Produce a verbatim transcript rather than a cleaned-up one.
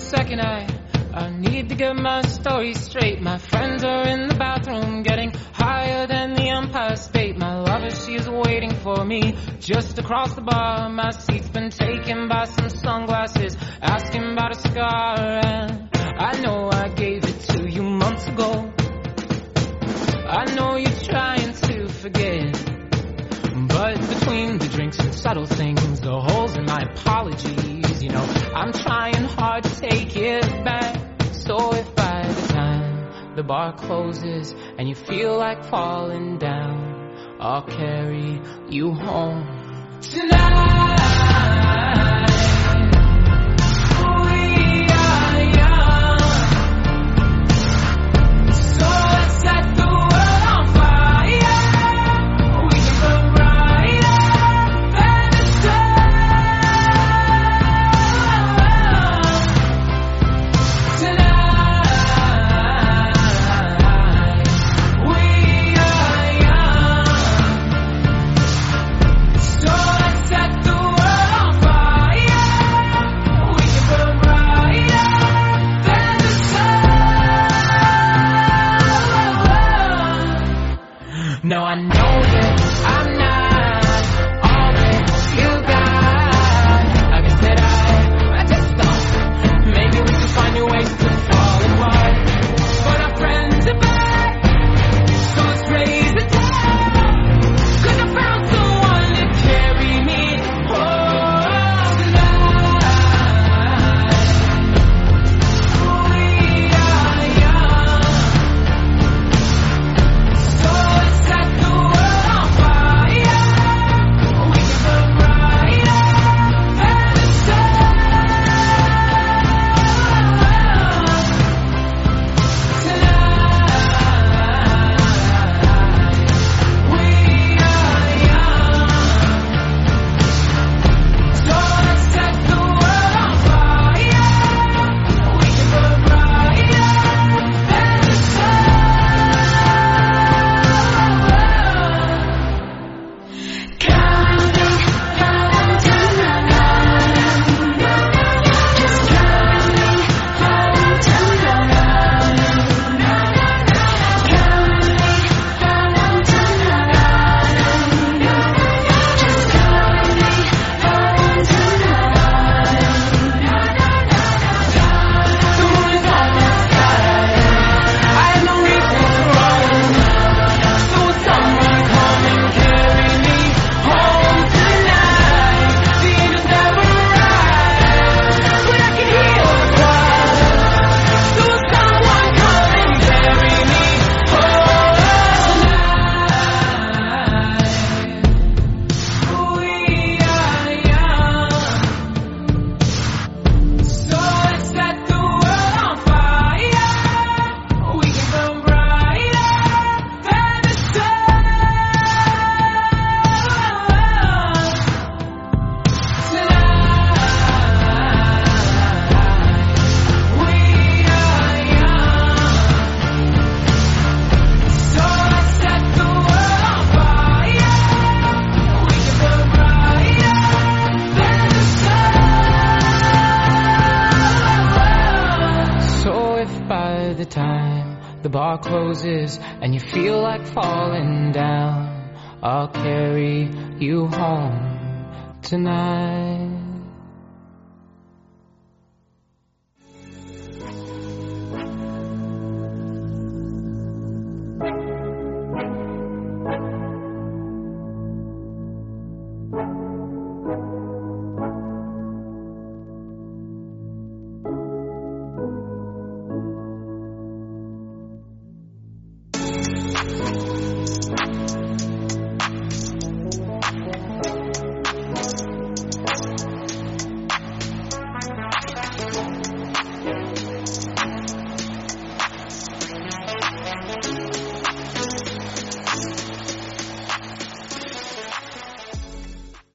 second, I, I need to get my story straight. My friends are in the bathroom getting higher than the Empire State. My lover, she is waiting for me just across the bar. My seat's been taken by some sunglasses asking about a scar. And I know I gave it to you months ago. I know you're trying to forget, but between the drinks and subtle things, the holes in my apologies, you know, I'm trying hard to take it back. So if by the time the bar closes and you feel like falling down, I'll carry you home tonight. We are young, so let's set the world on fire. We can burn brighter than the sun tonight. We are young, so let's set the world on fire. We can burn brighter than the sun. No, I know that I'm not all that you got. I guess that I, I just thought maybe we could find new ways to fall apart. But our friends are back, so let's raise the tide. 'Cause I found someone to carry me home tonight. We are young, so let's set the world on fire. We can burn brighter than the sun tonight. We are young, so let's set the world on fire. We can burn brighter than the sun. Counting, counting down the line. Just counting, counting down the line. Counting, counting down the line. Just counting, counting down the line. The moon is almost high. I have no reason to run, so will someone come and carry me home tonight? The angels never arrive, but I can hear the choir. So will someone come and carry me home tonight? We are young, so let's set the world on fire. We can burn brighter than the sun tonight. We are young, so let's set the world on fire. We can burn brighter than the sun. So if by the time the bar closes and you feel like falling down, I'll carry you home tonight.